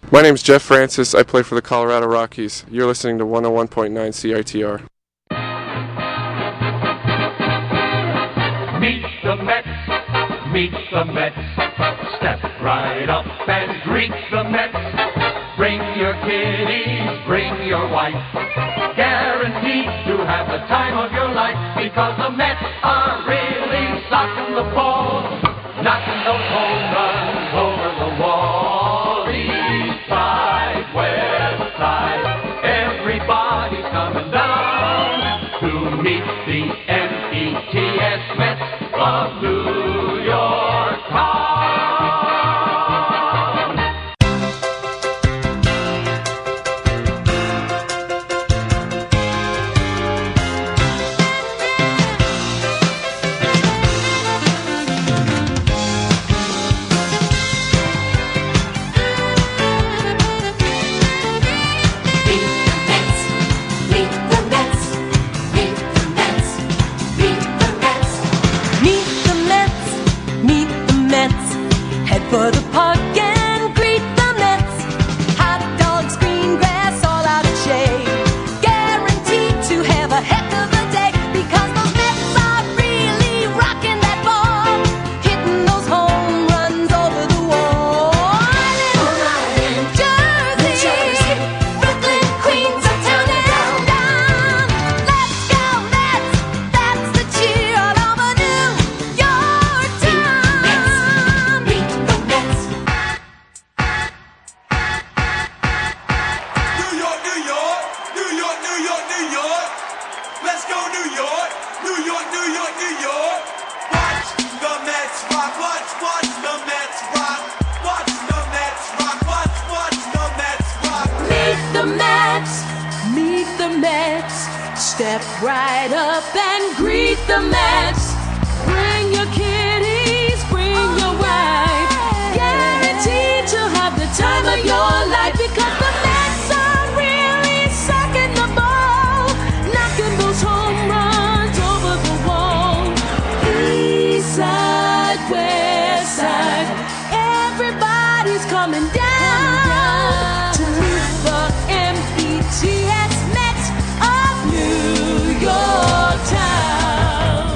My name's Jeff Francis. I play for the Colorado Rockies. You're listening to 101.9 CITR. Meet the Mets, meet the Mets. Step right up and greet the Mets. Bring your kiddies, bring your wife. Guaranteed to have the time of your life, because the Mets are really socking the ball, knocking those home runs over the wall. East side, west side, everybody's coming down to meet the METS Mets of New York Town. For the park and greet the Mets. Hot dogs, green grass, all out of shade. Guaranteed to have a heck of a day, because those Mets are really rocking that ball, hitting those home runs over the wall. New Jersey, Brooklyn, Queens, uptown and down. Let's go Mets, that's the cheer all over New York town. Step right up and greet the Mets. Bring your kiddies, bring your wife. Guaranteed to have the time of your life, because the Mets are really sucking the ball, knocking those home runs over the wall. East side, west side, everybody's coming down to meet the METS Mets of New York town.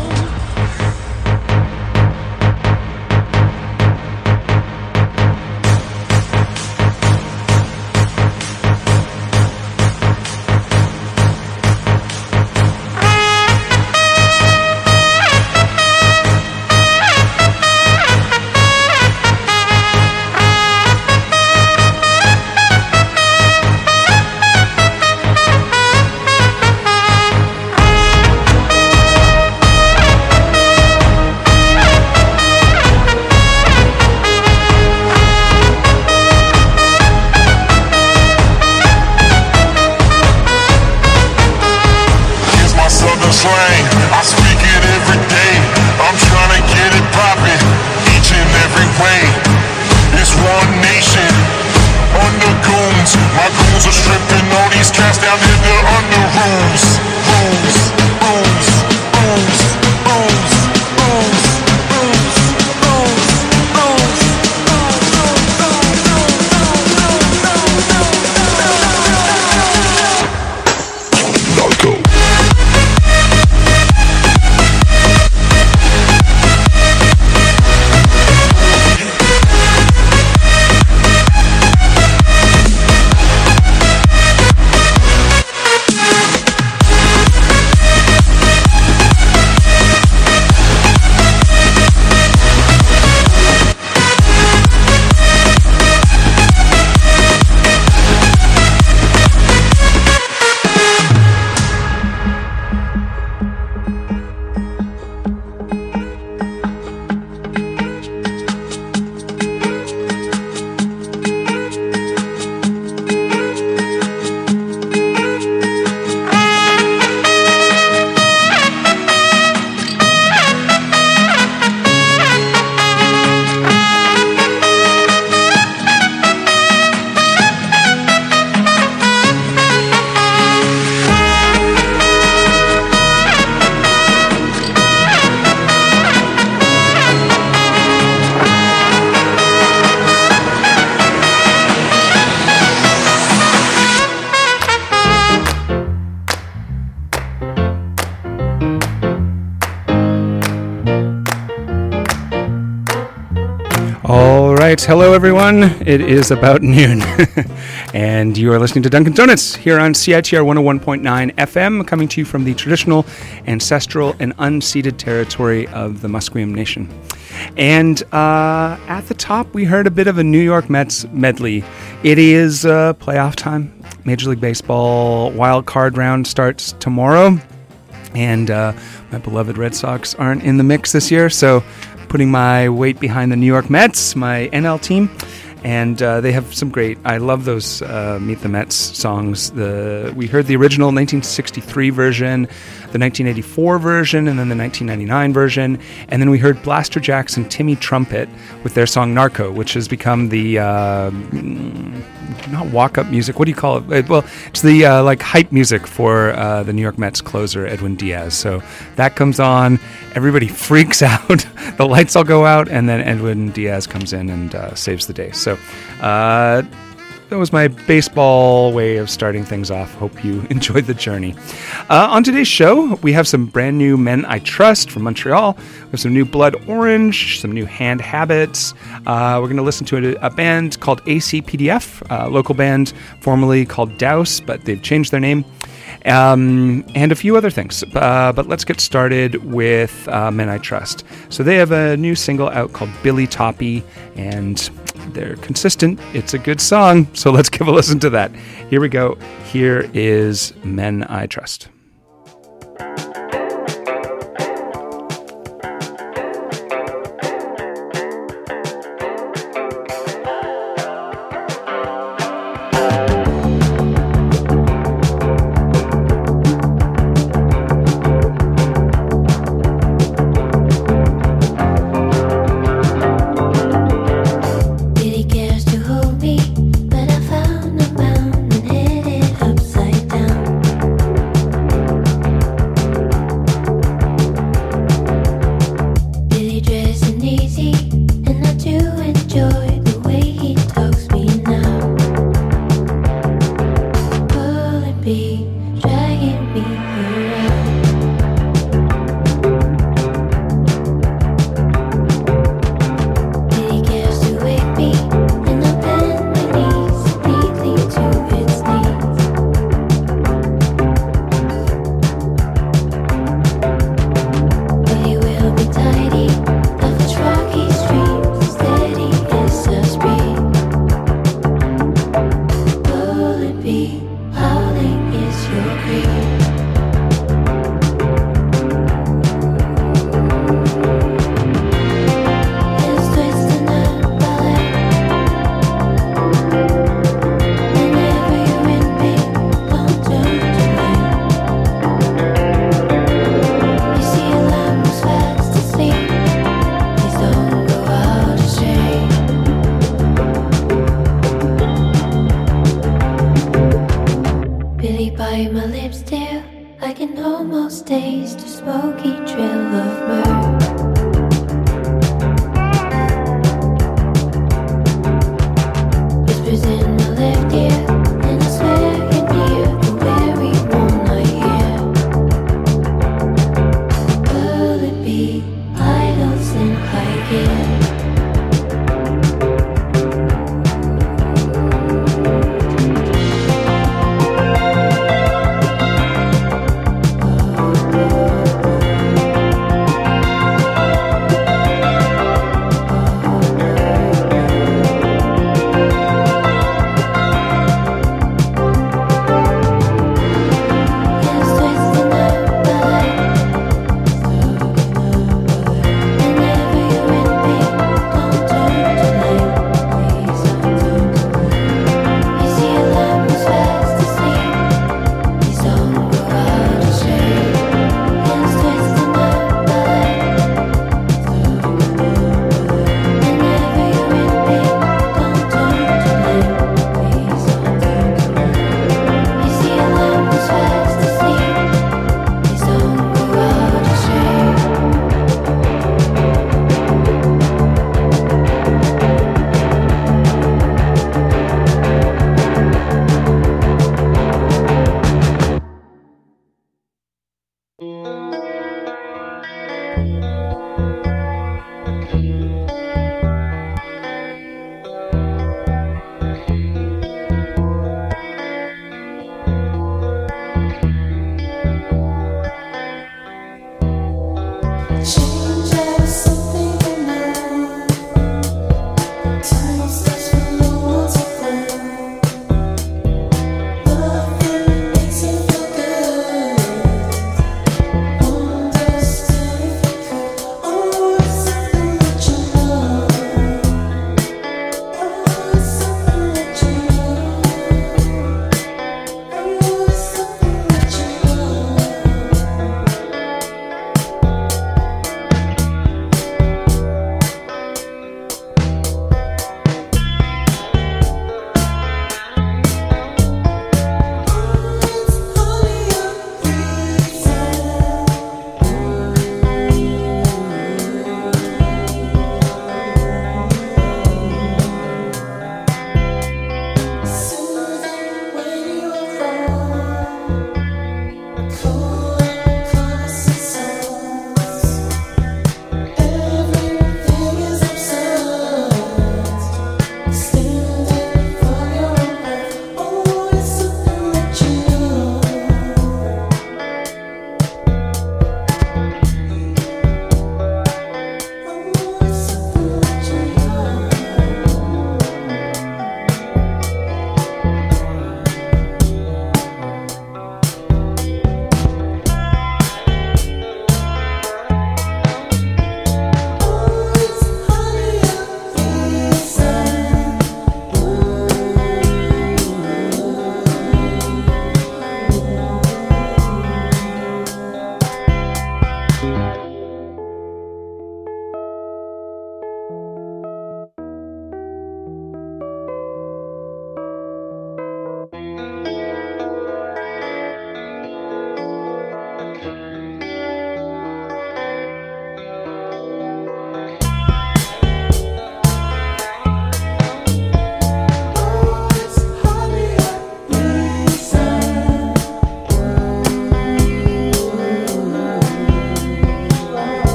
right, hello everyone. It is about noon, and you are listening to Dunkin' Donuts here on CITR 101.9 FM, coming to you from the traditional, ancestral, and unceded territory of the Musqueam Nation. And at the top, we heard a bit of a New York Mets medley. It is playoff time. Major League Baseball wild card round starts tomorrow, and my beloved Red Sox aren't in the mix this year, so putting my weight behind the New York Mets, my NL team, and they have some great. I love those Meet the Mets songs. We heard the original 1963 version, the 1984 version, and then the 1999 version, and then we heard Blaster Jackson, Timmy Trumpet with their song Narco, which has become the not walk-up music. What do you call it? Well, it's the like hype music for the New York Mets closer, Edwin Diaz. So that comes on, everybody freaks out, the lights all go out, and then Edwin Diaz comes in and saves the day. So that was my baseball way of starting things off. Hope you enjoyed the journey. On today's show, we have some brand new Men I Trust from Montreal. We have some new Blood Orange, some new Hand Habits. We're going to listen to a band called ACPDF, a local band formerly called Douse, but they've changed their name. And a few other things. But let's get started with Men I Trust. So they have a new single out called Billy Toppy, and they're consistent. It's a good song, so let's give a listen to that. Here we go. Here is Men I Trust.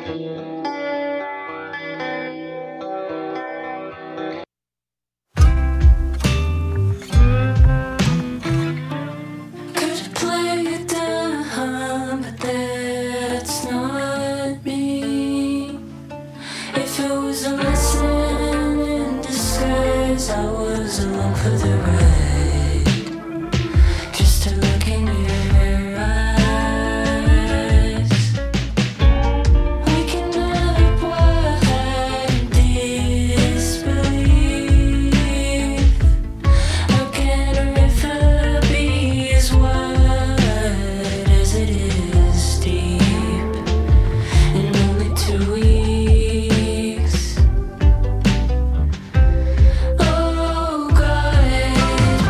Could play it down, but that's not me. If it was a lesson in disguise, I was along for the ride. Just to look in your eyes. We can never quite disbelieve. How can a river be as wide as it is deep in only 2 weeks? Oh God,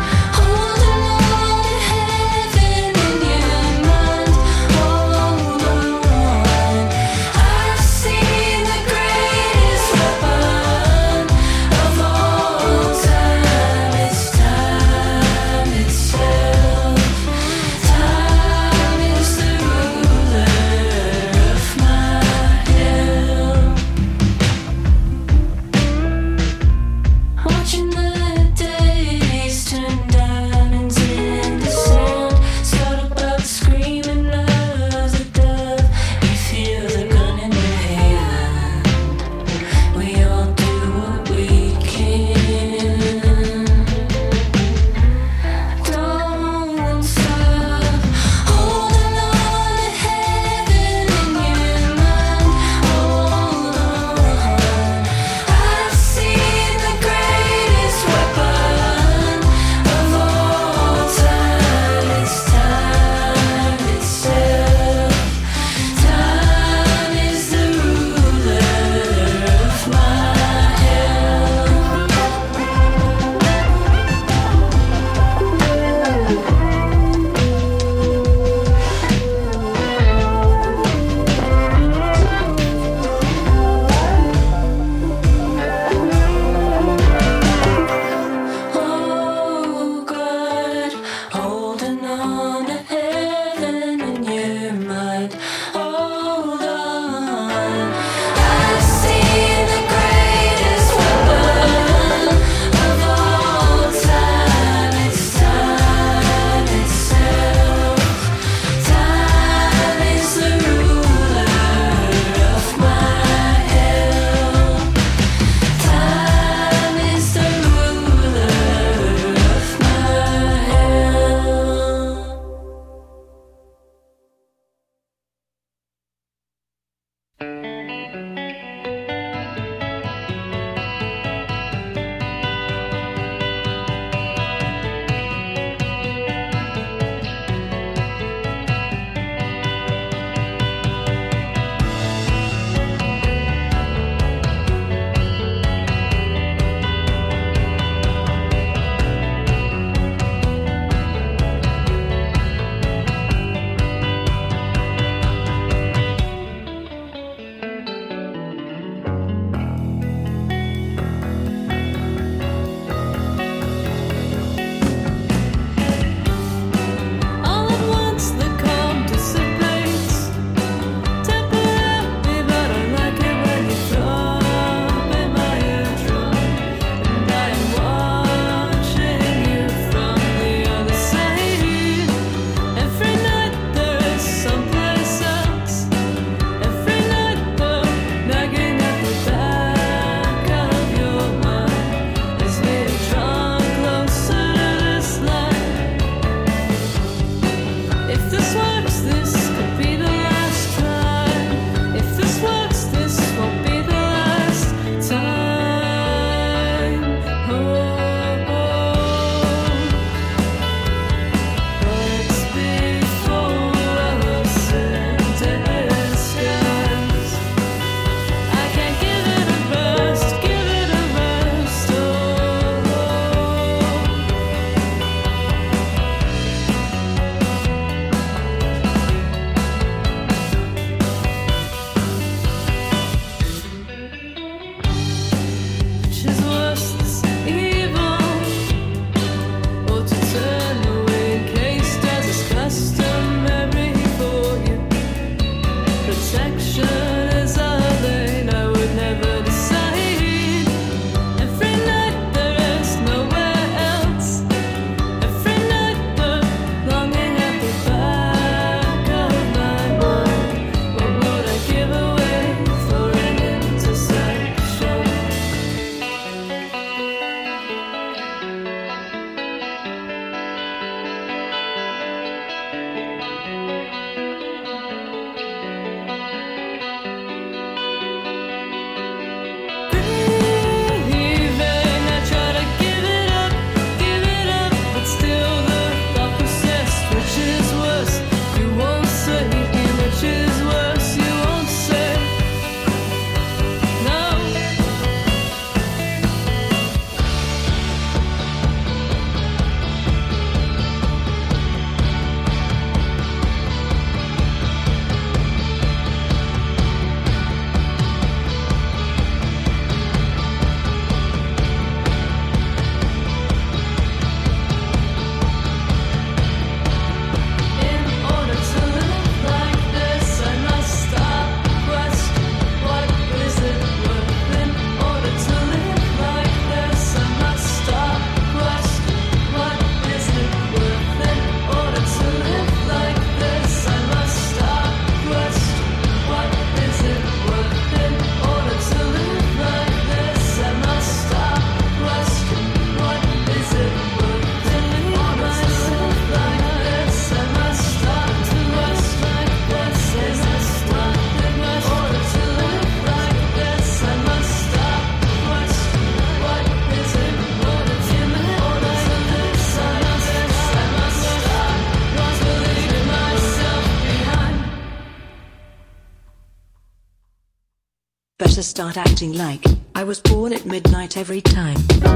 Better start acting like I was born at midnight every time.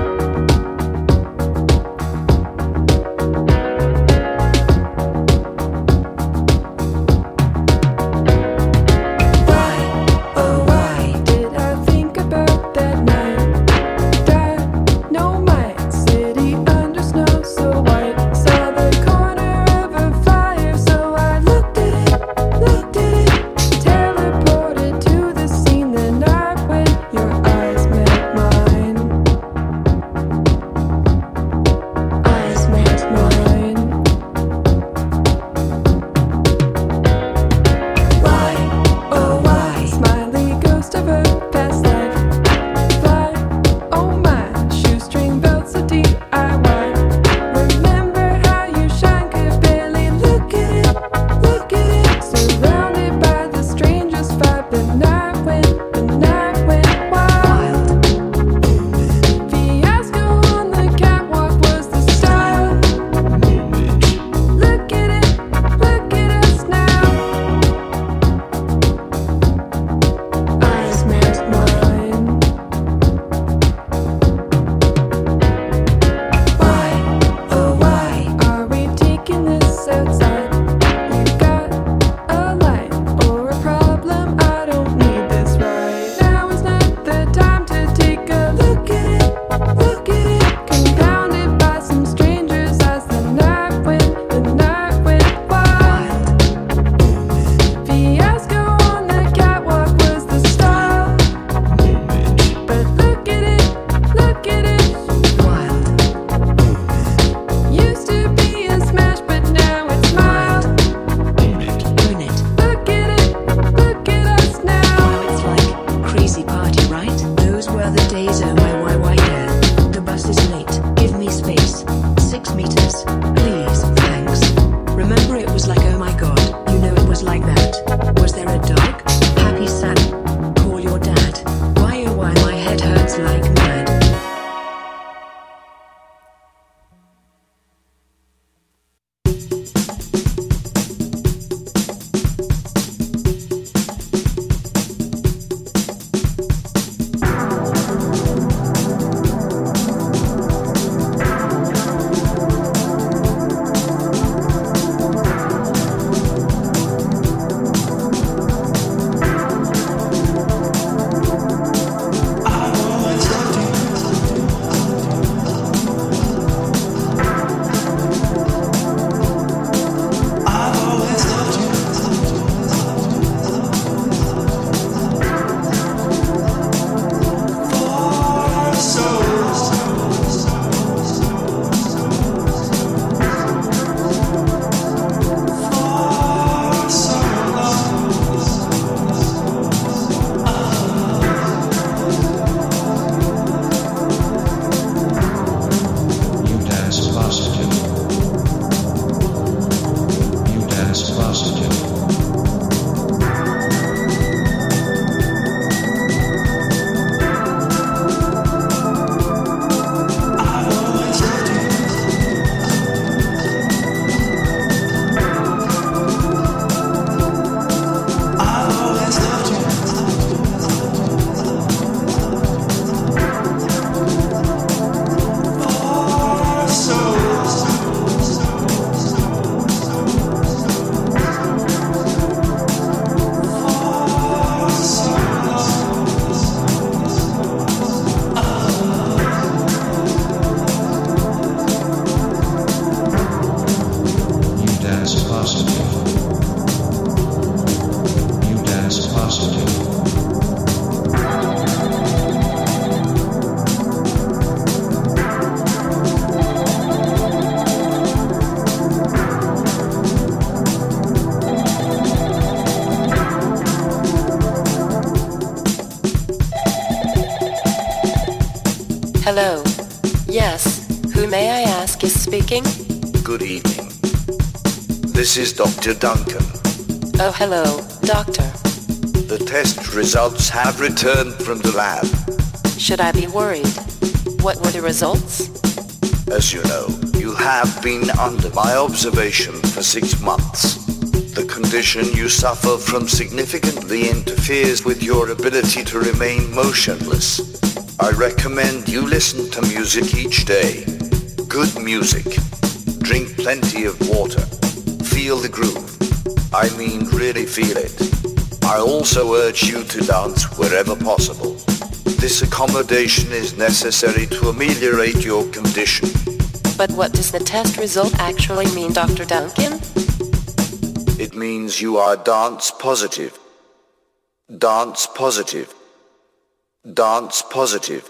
Hello. Yes, who may I ask is speaking? Good evening. This is Dr. Duncan. Oh, hello, doctor. The test results have returned from the lab. Should I be worried? What were the results? As you know, you have been under my observation for 6 months. The condition you suffer from significantly interferes with your ability to remain motionless. I recommend you listen to music each day. Good music. Drink plenty of water. Feel the groove. I mean, really feel it. I also urge you to dance wherever possible. This accommodation is necessary to ameliorate your condition. But what does the test result actually mean, Dr. Duncan? It means you are dance positive. Dance positive. Dance positive.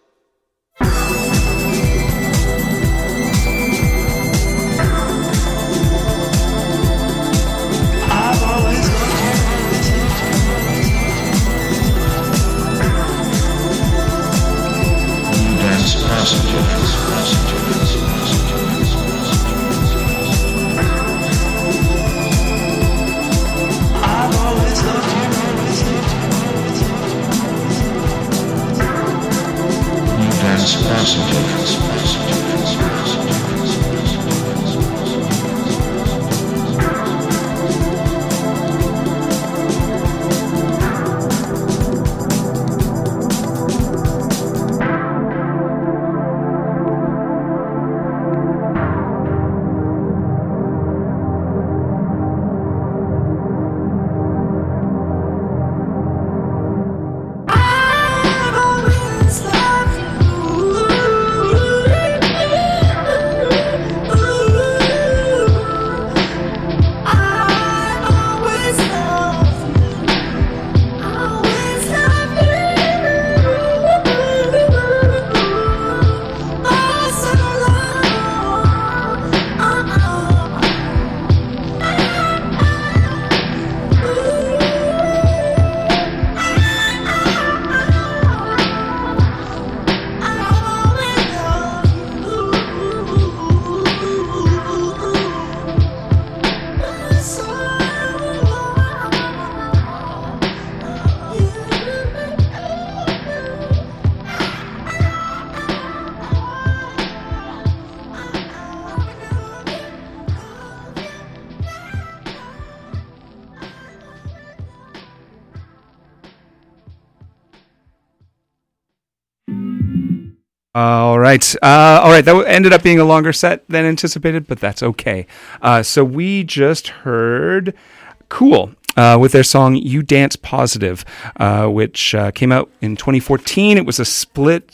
All right. That ended up being a longer set than anticipated, but that's okay. So we just heard Cool with their song "You Dance Positive," which came out in 2014. It was a split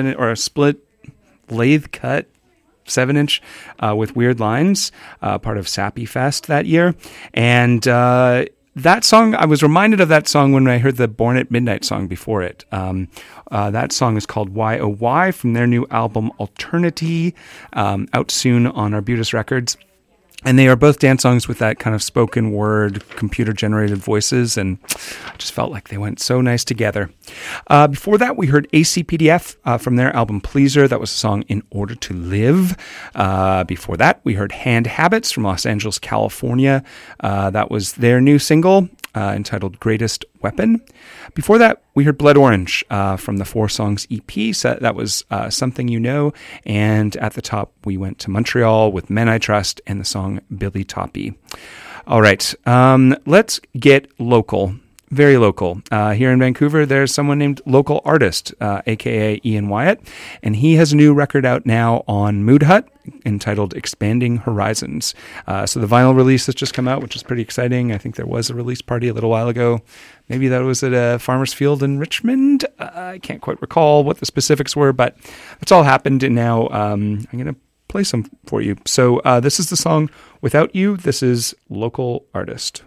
lathe cut 7-inch with weird lines, part of Sappy Fest that year, and that song, I was reminded of that song when I heard the Born at Midnight song before it. That song is called Why Oh Why from their new album Alternity, out soon on Arbutus Records. And they are both dance songs with that kind of spoken word, computer-generated voices, and I just felt like they went so nice together. Before that, we heard ACPDF from their album Pleaser. That was the song In Order to Live. Before that, we heard Hand Habits from Los Angeles, California. That was their new single entitled Greatest Weapon. Before that, we heard Blood Orange from the 4 Songs EP. So that was Something You Know. And at the top, we went to Montreal with Men I Trust and the song Billy Toppy. All right, let's get local. Very local. Here in Vancouver, there's someone named Local Artist, a.k.a. Ian Wyatt, and he has a new record out now on Mood Hut entitled Expanding Horizons. So the vinyl release has just come out, which is pretty exciting. I think there was a release party a little while ago. Maybe that was at a farmer's field in Richmond. I can't quite recall what the specifics were, but it's all happened, and now I'm going to play some for you. So this is the song Without You. This is Local Artist.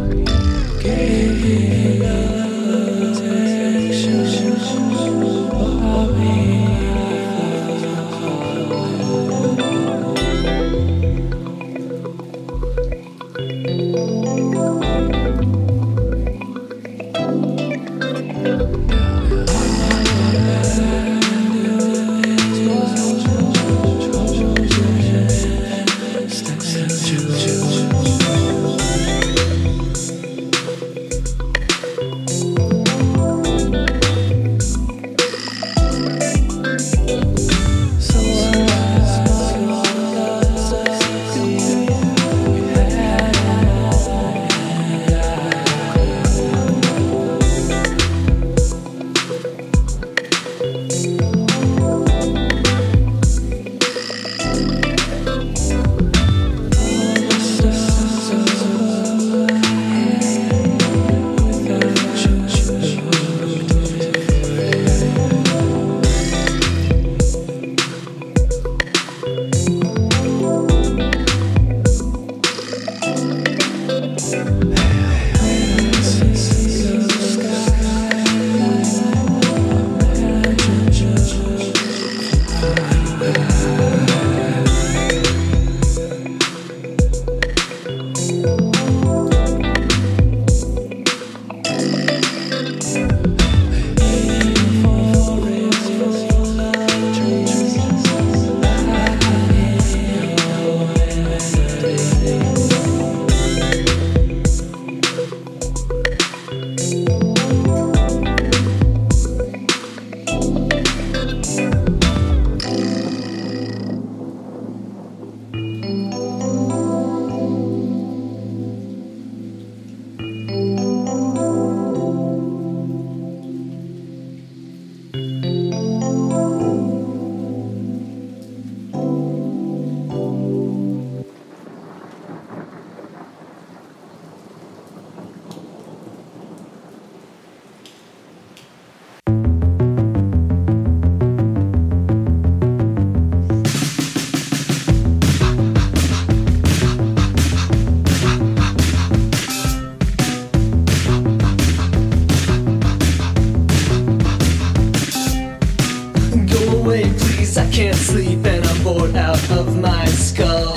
can't sleep and I'm bored out of my skull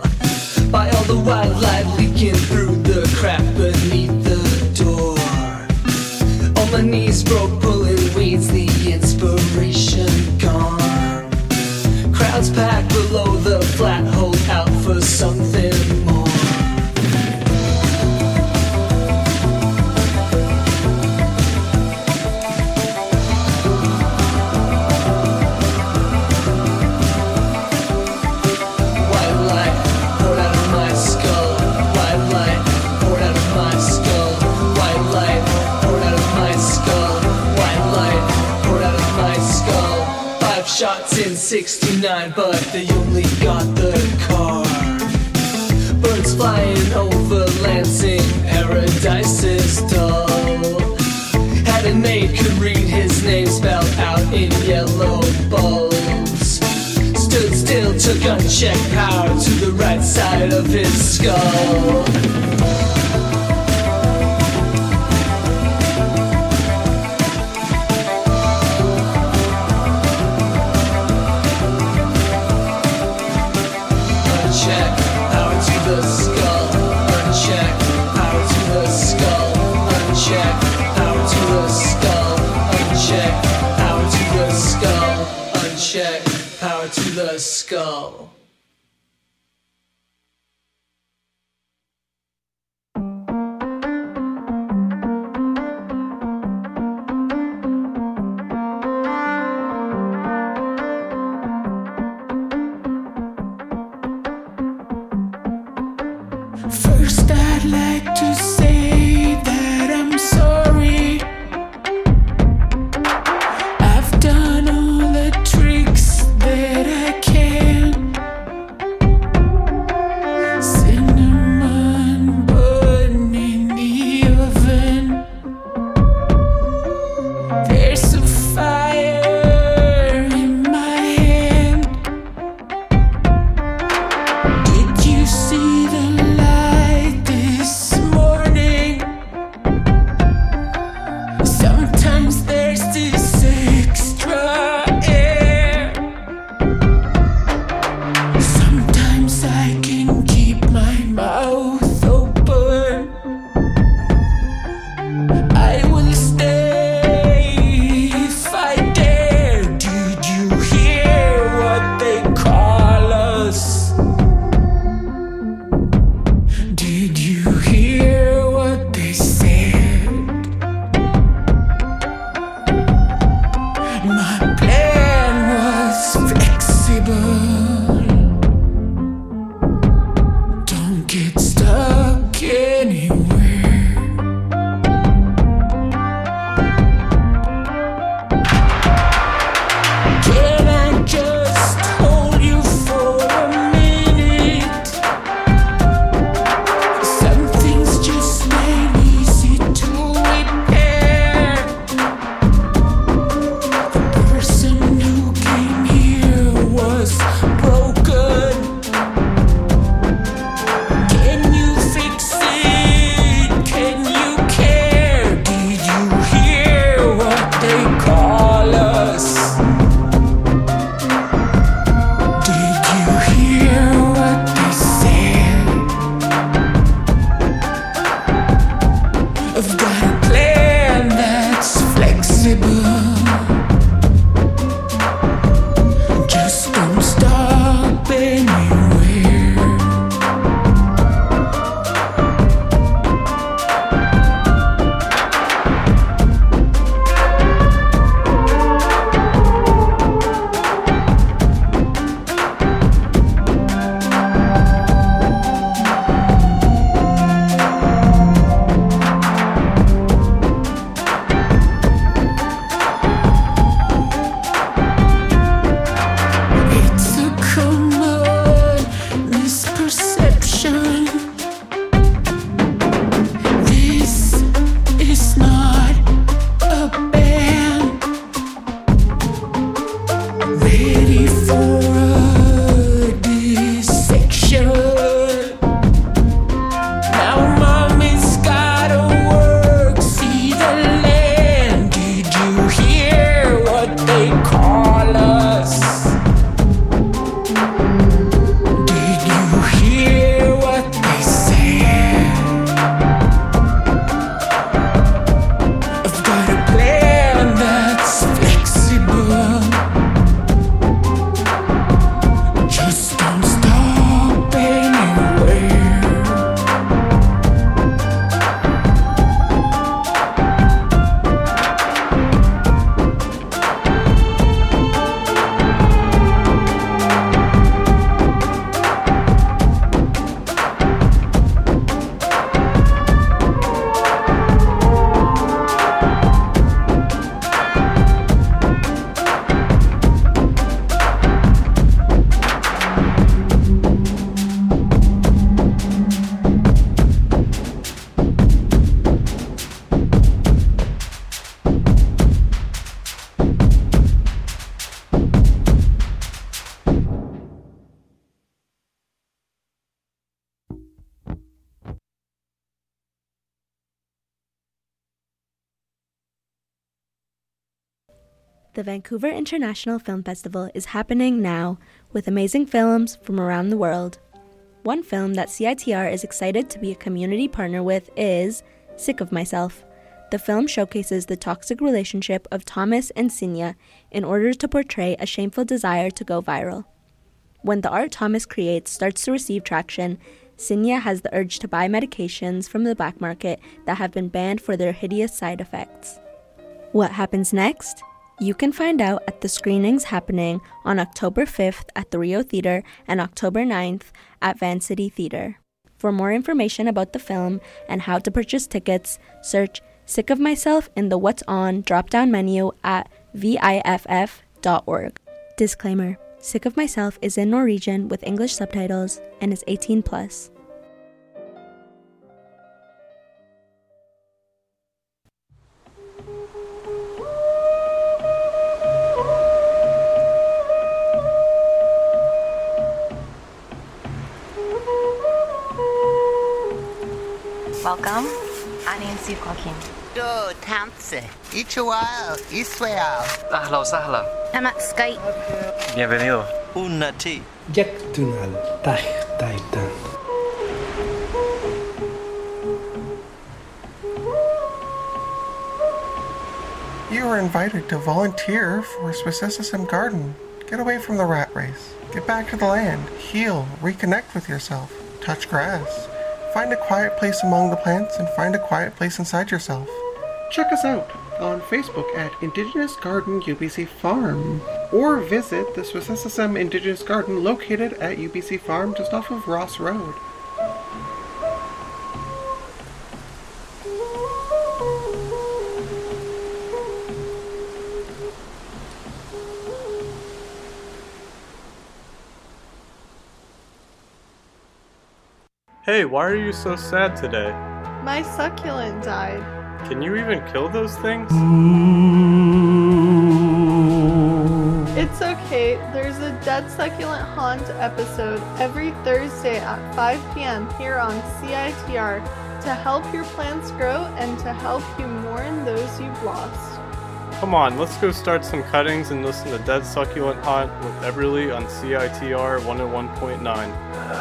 by all the white light leaking through the crack beneath the door. On my knees broke, pulling weeds, the inspiration gone. Crowds packed below the flat, hold out for something more. Shots in 69, but they only got the car. Birds flying over Lansing, paradise is dull. Had a maid could read his name spelled out in yellow bulbs. Stood still, took unchecked power to the right side of his skull. Skull. First, I'd like to say that I'm sorry. I've done all the tricks that I can. The Vancouver International Film Festival is happening now, with amazing films from around the world. One film that CITR is excited to be a community partner with is Sick of Myself. The film showcases the toxic relationship of Thomas and Sinya in order to portray a shameful desire to go viral. When the art Thomas creates starts to receive traction, Sinya has the urge to buy medications from the black market that have been banned for their hideous side effects. What happens next? You can find out at the screenings happening on October 5th at the Rio Theatre and October 9th at Van City Theatre. For more information about the film and how to purchase tickets, search Sick of Myself in the What's On drop-down menu at viff.org. Disclaimer: Sick of Myself is in Norwegian with English subtitles and is 18+. Welcome. أنا نسيب كوكين. دو تانسي. إيشوال. إسوال. أهلا وسهلا. أنا سكاي. Bienvenido. Una ti. Yaktunal Taitan. You are invited to volunteer for Swissism Garden. Get away from the rat race. Get back to the land. Heal. Reconnect with yourself. Touch grass. Find a quiet place among the plants and find a quiet place inside yourself. Check us out on Facebook at Indigenous Garden UBC Farm, or visit the Swissism Indigenous Garden located at UBC Farm just off of Ross Road. Hey, why are you so sad today? My succulent died. Can you even kill those things? It's okay. There's a Dead Succulent Haunt episode every Thursday at 5 p.m. here on CITR to help your plants grow and to help you mourn those you've lost. Come on, let's go start some cuttings and listen to Dead Succulent Haunt with Everly on CITR 101.9.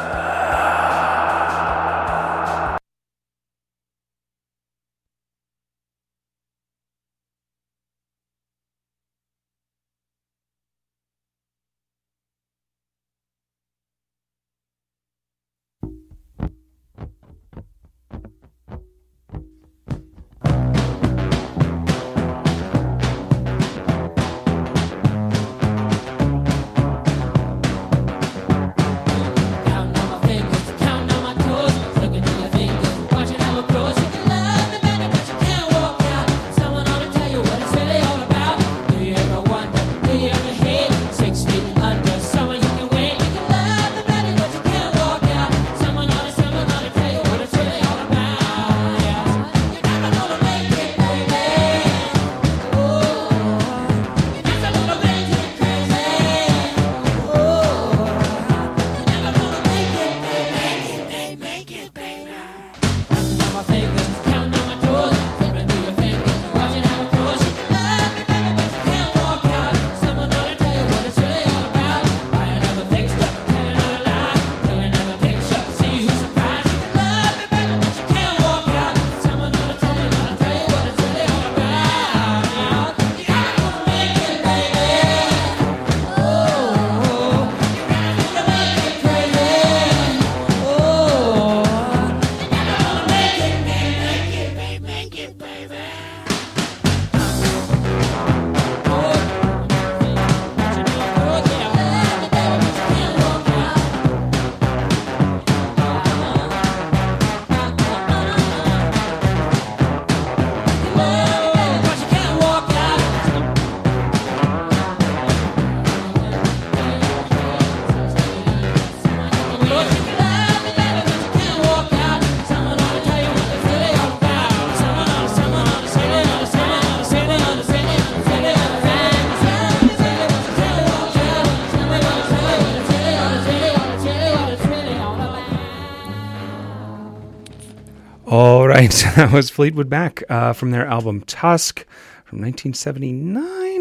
All right, that was Fleetwood Mac from their album Tusk from 1979.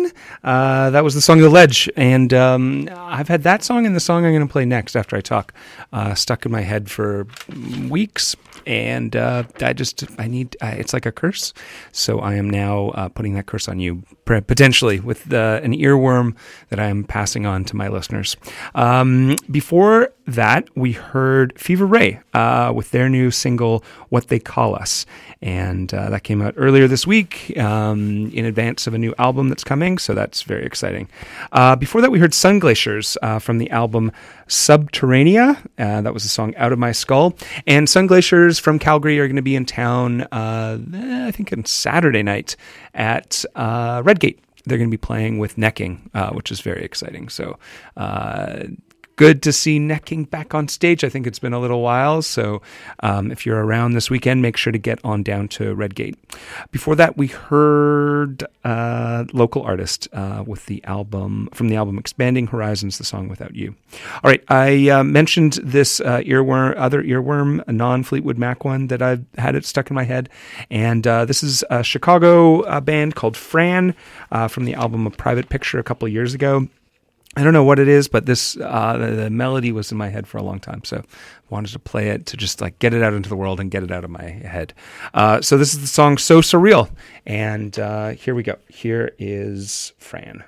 Again. That was the song The Ledge, and I've had that song and the song I'm going to play next after I talk stuck in my head for weeks, and it's like a curse, so I am now putting that curse on you, potentially, with an earworm that I am passing on to my listeners. Before that, we heard Fever Ray with their new single, What They Call Us. And that came out earlier this week in advance of a new album that's coming, so that's very exciting. Before that, we heard Sun Glaciers from the album Subterranea. That was the song Out of My Skull. And Sun Glaciers from Calgary are going to be in town, I think on Saturday night at Redgate. They're going to be playing with Necking, which is very exciting. So good to see Necking back on stage. I think it's been a little while, so if you're around this weekend, make sure to get on down to Redgate. Before that, we heard local artist with the album Expanding Horizons, the song Without You. All right, I mentioned this other earworm, a non-Fleetwood Mac one that I've had it stuck in my head, and this is a Chicago band called Fran from the album A Private Picture a couple of years ago. I don't know what it is, but this the melody was in my head for a long time, so I wanted to play it to just like get it out into the world and get it out of my head. So this is the song So Surreal, and here we go. Here is Fran.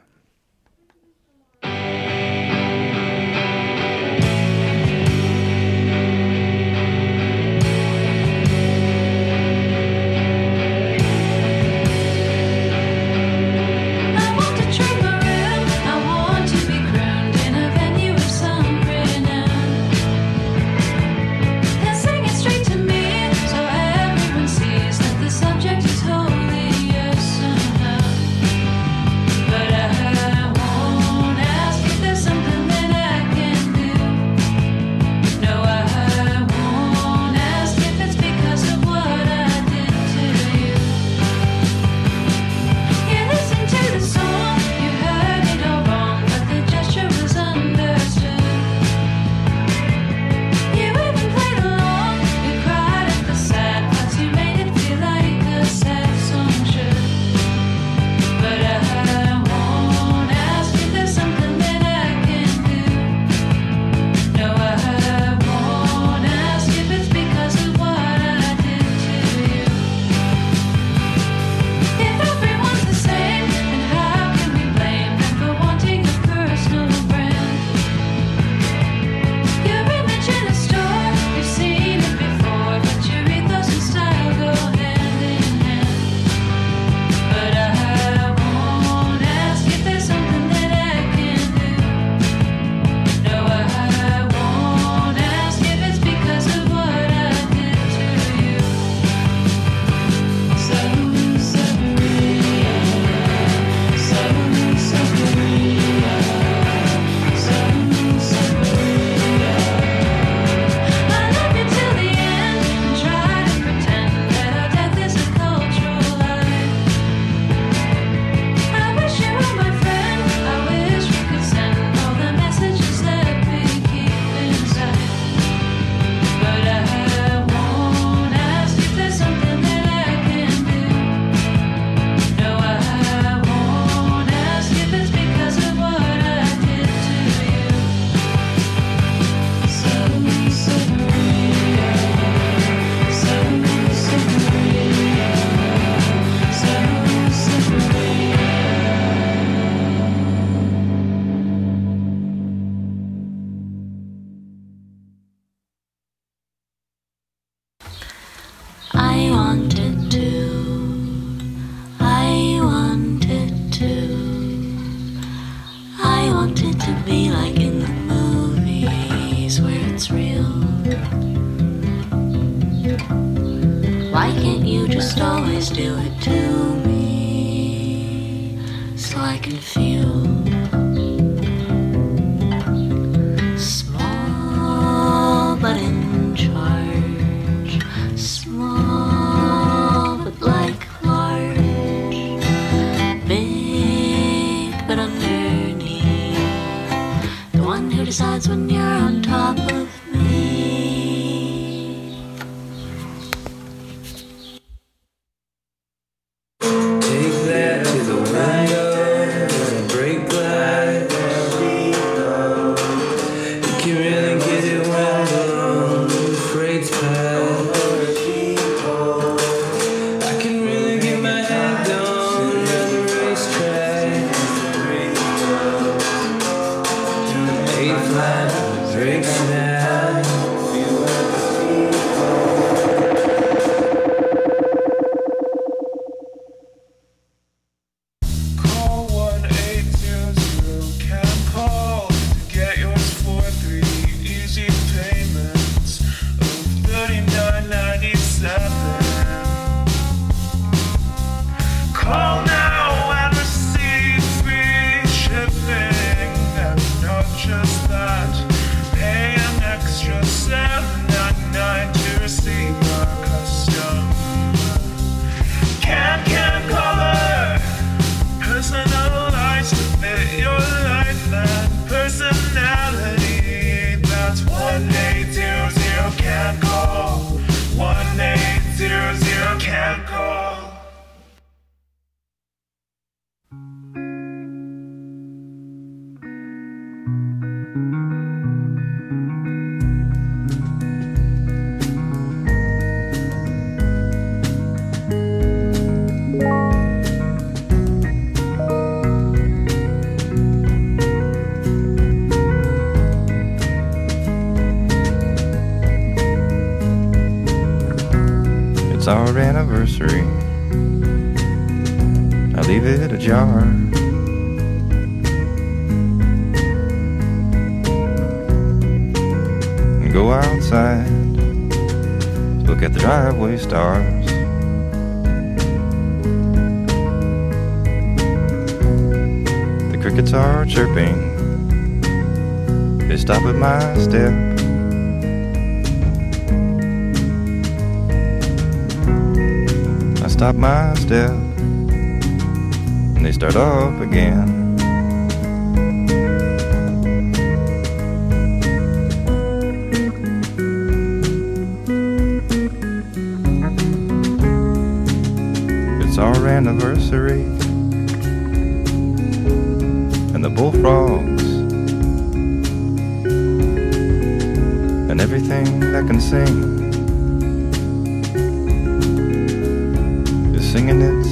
Subject is wholly yes somehow. But Why can't you just always do it to me so I can feel small but in charge, small but like large, big but underneath, the one who decides when you're on top of me. Take that to the window. leave it ajar. And go outside to look at the driveway stars. The crickets are chirping, they stop at my step. I stop my step, and they start off again. It's our anniversary, and the bullfrogs, and everything that can sing is singing its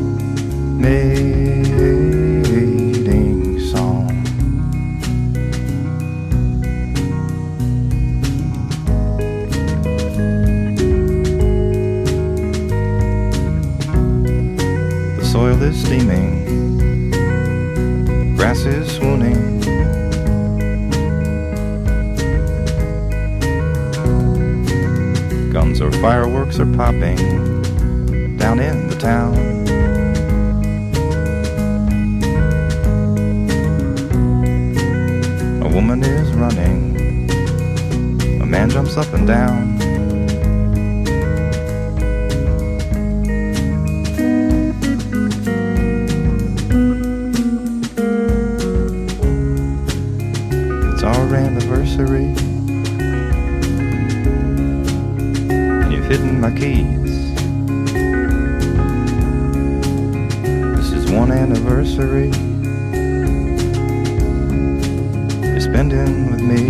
mating song. The soil is steaming, grass is swooning. Guns or fireworks are popping down in the town. A woman is running, a man jumps up and down. It's our anniversary, and you've hidden my keys. This is one anniversary you're spending with me.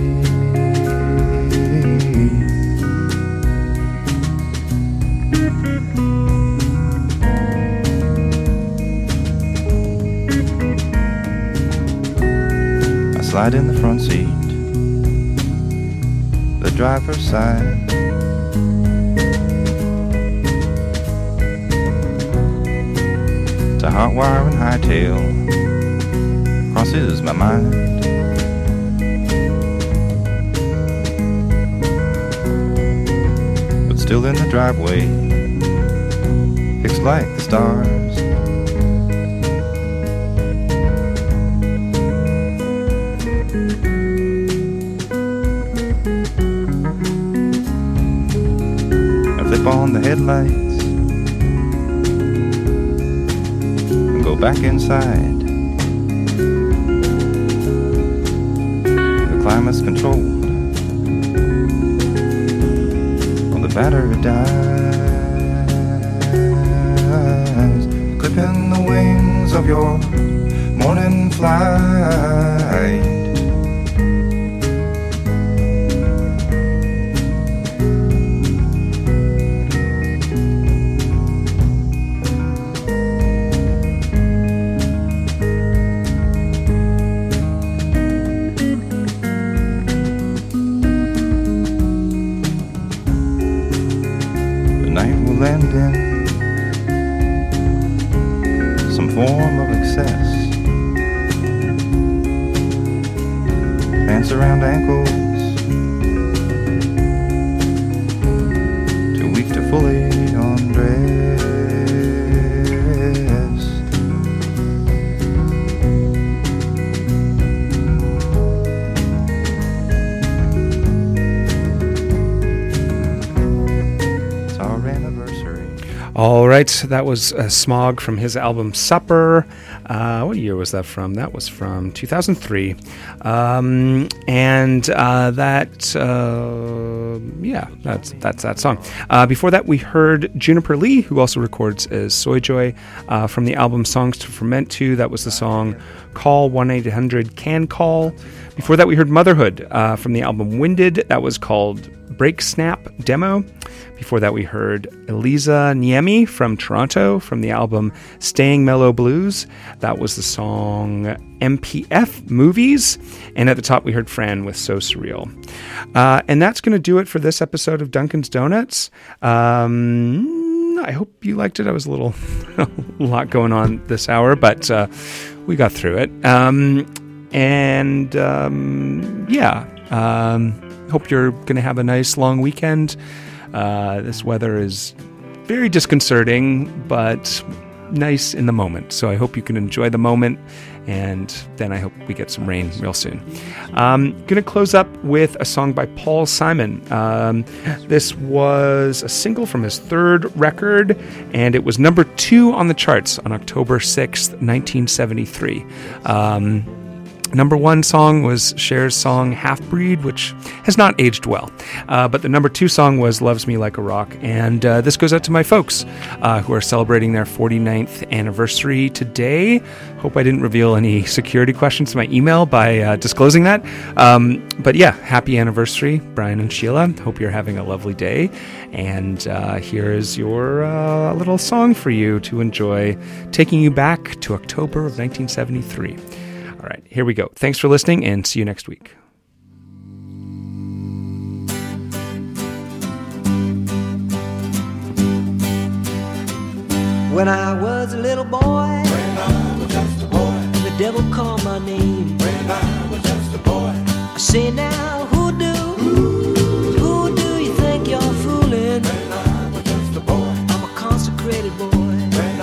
I slide in the front seat, the driver's side. To hotwire and hightail crosses my mind. But still in the driveway, fixed like the stars. I flip on the headlights, go back inside. The climate's controlled, while the battery dies. Clipping the wings of your morning flight. Land in some form of excess. Pants around ankles, too weak to fully undress. It's our anniversary. All right, that was Smog from his album Supper. What year was that from? That was from 2003. That's that song. Before that, we heard Juniper Lee, who also records as Soyjoy, from the album Songs to Ferment To. That was the song Call 1-800-CAN-CALL. Before that, we heard Motherhood from the album Winded. That was called Break Snap Demo. Before that, we heard Eliza Niemi from Toronto from the album Staying Mellow Blues. That was the song MPF Movies. And at the top, we heard Fran with So Surreal. And that's going to do it for this episode of Duncan's Donuts. I hope you liked it. I was a lot going on this hour, but we got through it. Hope you're going to have a nice long weekend. This weather is very disconcerting, but nice in the moment. So I hope you can enjoy the moment, and then I hope we get some rain real soon. Going to close up with a song by Paul Simon. This was a single from his third record, and it was number 2 on the charts on October 6th, 1973. Number 1 song was Cher's song Half Breed, which has not aged well. But the number 2 song was Loves Me Like a Rock. And this goes out to my folks who are celebrating their 49th anniversary today. Hope I didn't reveal any security questions to my email by disclosing that. But yeah, happy anniversary, Brian and Sheila. Hope you're having a lovely day. And here is your little song for you to enjoy, taking you back to October of 1973. All right, here we go. Thanks for listening, and see you next week. When I was a little boy, the devil called my name. I say now, who do you think you're fooling? I'm a consecrated boy,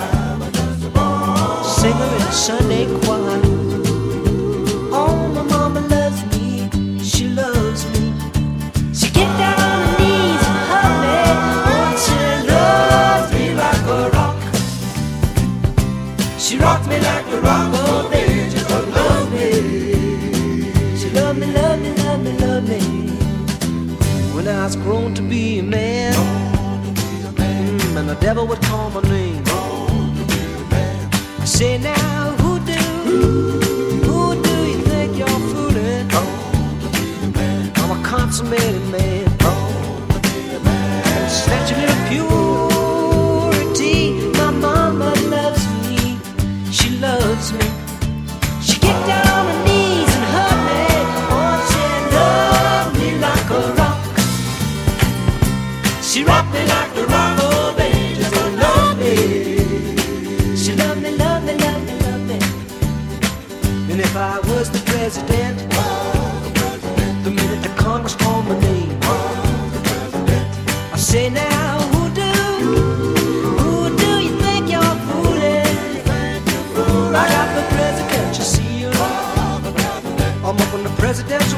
singer in a Sunday choir. Oh, my mama loves me, she loves me. She get down on her knees and hug me. Oh, she loves me like a rock. She rocked me like a rock, oh baby, just love me. She loved me, loved me, loved me, loved me. When I was grown to be a man, and the devil would call my name. I say now, who do you think you're fooling? I'm a consummated man. Snatch a little purity. My mama loves me, she loves me. She get down on her knees and hug me. Oh, she loved me like a rock. She rocked me like a rock, oh baby, just love me. She loved me, loved me, loved me, loved me. And if I was the president, the minute the Congress called my name, I say now, who do you think you're fooling? I got the president, you see, I'm up on the presidential